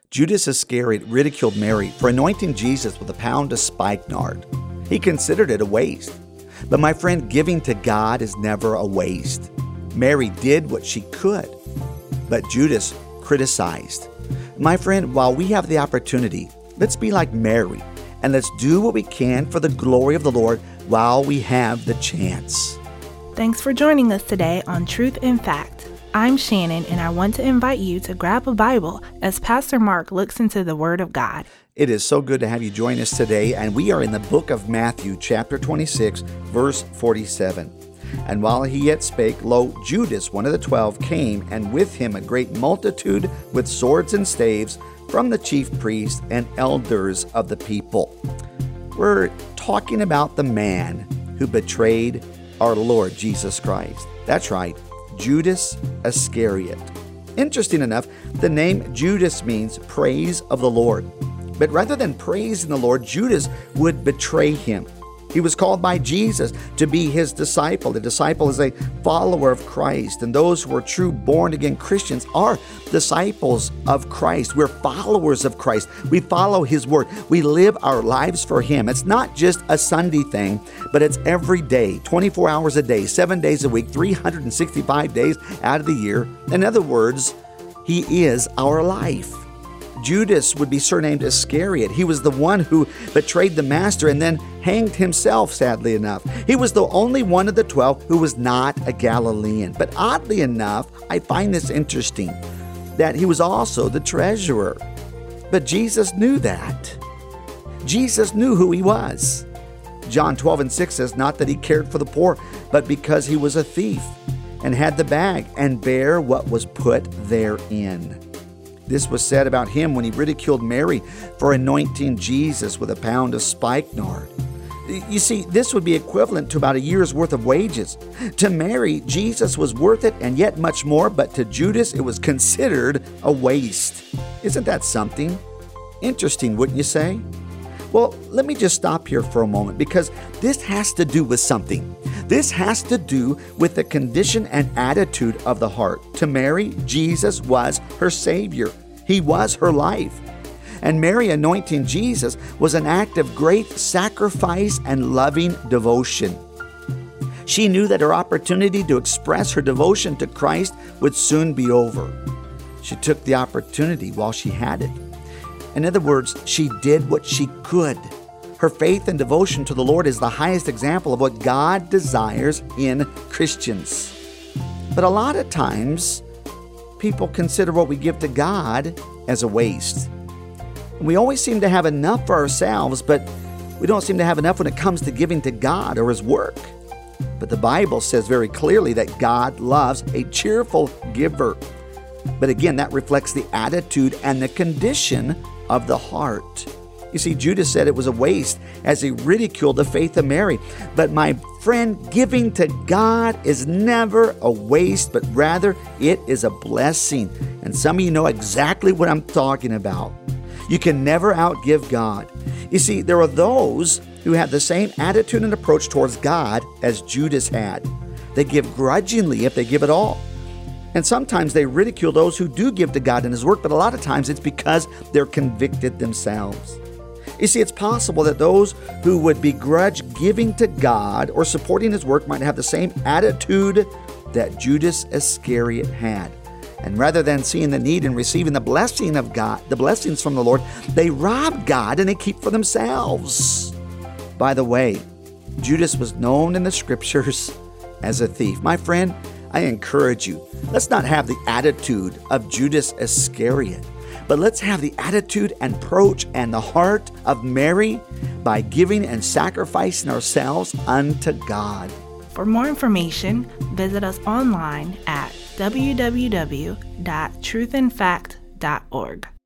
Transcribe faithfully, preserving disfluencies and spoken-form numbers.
Judas Iscariot ridiculed Mary for anointing Jesus with a pound of spikenard. He considered it a waste. But my friend, giving to God is never a waste. Mary did what she could, but Judas criticized. My friend, while we have the opportunity, let's be like Mary, and let's do what we can for the glory of the Lord while we have the chance. Thanks for joining us today on Truth in Fact. I'm Shannon, and I want to invite you to grab a Bible as Pastor Mark looks into the Word of God. It is so good to have you join us today, and we are in the book of Matthew, chapter twenty-six, verse forty-seven. And while he yet spake, lo, Judas, one of the twelve, came, and with him a great multitude with swords and staves from the chief priests and elders of the people. We're talking about the man who betrayed our Lord Jesus Christ. That's right, Judas Iscariot. Interesting enough, the name Judas means praise of the Lord. But rather than praising the Lord, Judas would betray him. He was called by Jesus to be his disciple. The disciple is a follower of Christ, and those who are true born-again Christians are disciples of Christ. We're followers of Christ. We follow his word. We live our lives for him. It's not just a Sunday thing, but it's every day, twenty-four hours a day, seven days a week, three hundred sixty-five days out of the year. In other words, he is our life. Judas would be surnamed Iscariot. He was the one who betrayed the master and then hanged himself, sadly enough. He was the only one of the twelve who was not a Galilean. But oddly enough, I find this interesting, that he was also the treasurer. But Jesus knew that. Jesus knew who he was. John twelve and six says, not that he cared for the poor, but because he was a thief and had the bag and bare what was put therein. This was said about him when he ridiculed Mary for anointing Jesus with a pound of spikenard. You see, this would be equivalent to about a year's worth of wages. To Mary, Jesus was worth it and yet much more, but to Judas, it was considered a waste. Isn't that something? Interesting, wouldn't you say? Well, let me just stop here for a moment because this has to do with something. This has to do with the condition and attitude of the heart. To Mary, Jesus was her Savior. He was her life. And Mary anointing Jesus was an act of great sacrifice and loving devotion. She knew that her opportunity to express her devotion to Christ would soon be over. She took the opportunity while she had it. In other words, she did what she could. Her faith and devotion to the Lord is the highest example of what God desires in Christians. But a lot of times, people consider what we give to God as a waste. We always seem to have enough for ourselves, but we don't seem to have enough when it comes to giving to God or His work. But the Bible says very clearly that God loves a cheerful giver. But again, that reflects the attitude and the condition of the heart. You see, Judas said it was a waste as he ridiculed the faith of Mary. But my friend, giving to God is never a waste, but rather it is a blessing. And some of you know exactly what I'm talking about. You can never outgive God. You see, there are those who have the same attitude and approach towards God as Judas had. They give grudgingly if they give at all. And sometimes they ridicule those who do give to God in His work, but a lot of times it's because they're convicted themselves. You see, it's possible that those who would begrudge giving to God or supporting His work might have the same attitude that Judas Iscariot had. And rather than seeing the need and receiving the blessing of God, the blessings from the Lord, they rob God and they keep for themselves. By the way, Judas was known in the Scriptures as a thief. My friend, I encourage you, let's not have the attitude of Judas Iscariot, but let's have the attitude and approach and the heart of Mary by giving and sacrificing ourselves unto God. For more information, visit us online at w w w dot truth in fact dot org.